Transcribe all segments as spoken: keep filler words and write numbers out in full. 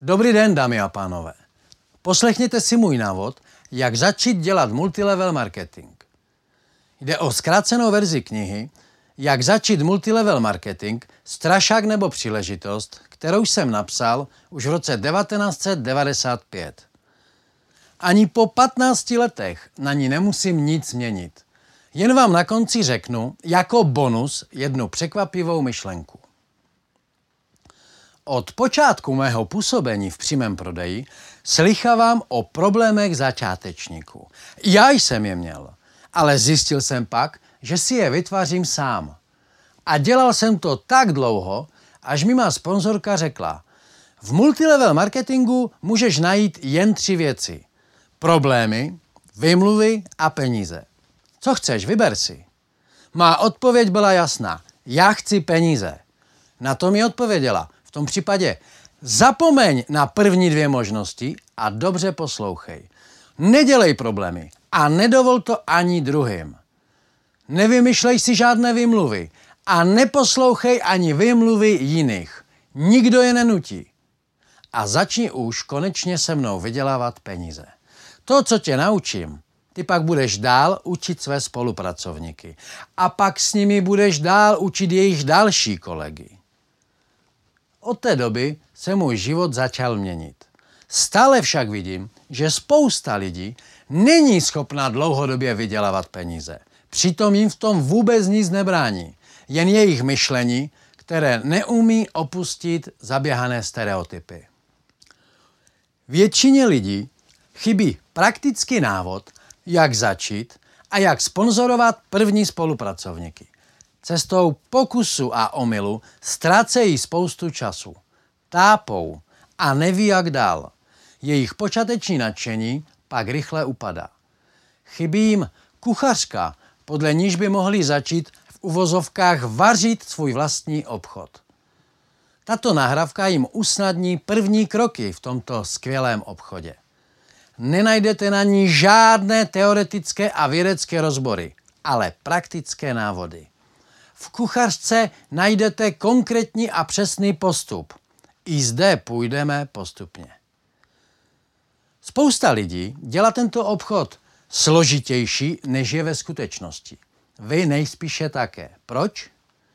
Dobrý den, dámy a pánové. Poslechněte si můj návod, jak začít dělat multilevel marketing. Jde o zkrácenou verzi knihy Jak začít multilevel marketing, strašák nebo příležitost, kterou jsem napsal už v roce devatenáct set devadesát pět. Ani po patnácti letech na ní nemusím nic měnit. Jen vám na konci řeknu jako bonus jednu překvapivou myšlenku. Od počátku mého působení v přímém prodeji slychávám o problémech začátečníků. Já jsem je měl, ale zjistil jsem pak, že si je vytvářím sám. A dělal jsem to tak dlouho, až mi má sponzorka řekla: v multilevel marketingu můžeš najít jen tři věci. Problémy, výmluvy a peníze. Co chceš, vyber si. Má odpověď byla jasná. Já chci peníze. Na to mi odpověděla: v tom případě zapomeň na první dvě možnosti a dobře poslouchej. Nedělej problémy a nedovol to ani druhým. Nevymyšlej si žádné výmluvy a neposlouchej ani výmluvy jiných. Nikdo je nenutí. A začni už konečně se mnou vydělávat peníze. To, co tě naučím, ty pak budeš dál učit své spolupracovníky. A pak s nimi budeš dál učit jejich další kolegy. Od té doby se můj život začal měnit. Stále však vidím, že spousta lidí není schopná dlouhodobě vydělávat peníze. Přitom jim v tom vůbec nic nebrání. Jen jejich myšlení, které neumí opustit zaběhané stereotypy. Většině lidí chybí praktický návod, jak začít a jak sponzorovat první spolupracovníky. Cestou pokusu a omylu ztrácejí spoustu času. Tápou a neví, jak dál. Jejich počáteční nadšení pak rychle upadá. Chybí jim kuchařka, podle níž by mohli začít v uvozovkách vařit svůj vlastní obchod. Tato nahrávka jim usnadní první kroky v tomto skvělém obchodě. Nenajdete na ní žádné teoretické a vědecké rozbory, ale praktické návody. V kuchařce najdete konkrétní a přesný postup. I zde půjdeme postupně. Spousta lidí dělá tento obchod složitější, než je ve skutečnosti. Vy nejspíše také. Proč?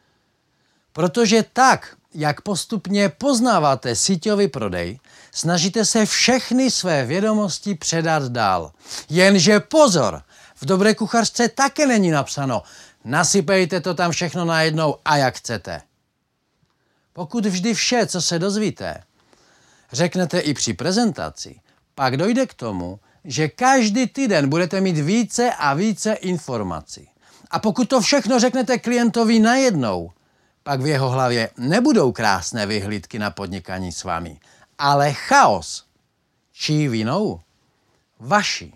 Protože tak, jak postupně poznáváte síťový prodej, snažíte se všechny své vědomosti předat dál. Jenže pozor, v dobré kuchařce také není napsáno: nasypejte to tam všechno najednou a jak chcete. Pokud vždy vše, co se dozvíte, řeknete i při prezentaci, pak dojde k tomu, že každý týden budete mít více a více informací. A pokud to všechno řeknete klientovi najednou, pak v jeho hlavě nebudou krásné vyhlídky na podnikání s vámi, ale chaos. Čí vinou? Vaši.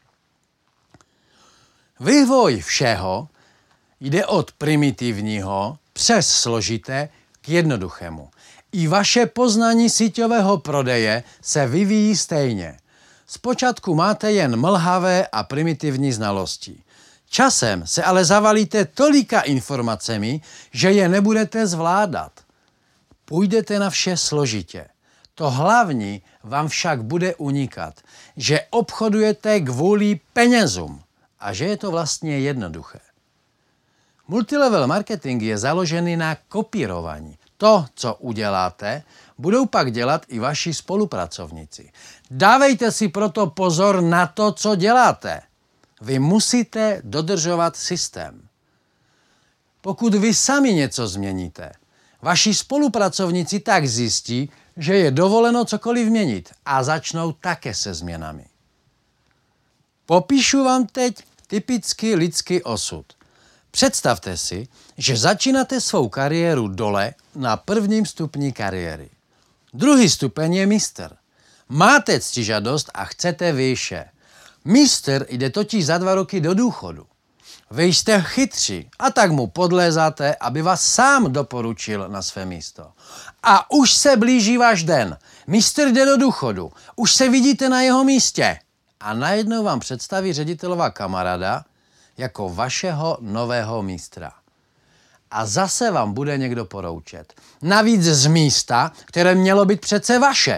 Vývoj všeho jde od primitivního přes složité k jednoduchému. I vaše poznání síťového prodeje se vyvíjí stejně. Zpočátku máte jen mlhavé a primitivní znalosti. Časem se ale zavalíte tolika informacemi, že je nebudete zvládat. Půjdete na vše složitě. To hlavní vám však bude unikat, že obchodujete kvůli penězům a že je to vlastně jednoduché. Multilevel marketing je založený na kopírování. To, co uděláte, budou pak dělat i vaši spolupracovníci. Dávejte si proto pozor na to, co děláte. Vy musíte dodržovat systém. Pokud vy sami něco změníte, vaši spolupracovníci tak zjistí, že je dovoleno cokoliv měnit a začnou také se změnami. Popíšu vám teď typický lidský osud. Představte si, že začínáte svou kariéru dole na prvním stupni kariéry. Druhý stupeň je mistr. Máte ctižadost a chcete výše. Mistr jde totiž za dva roky do důchodu. Vy jste chytří a tak mu podlézáte, aby vás sám doporučil na své místo. A už se blíží váš den. Mistr jde do důchodu. Už se vidíte na jeho místě. A najednou vám představí ředitelová kamaráda jako vašeho nového mistra. A zase vám bude někdo poroučet. Navíc z místa, které mělo být přece vaše.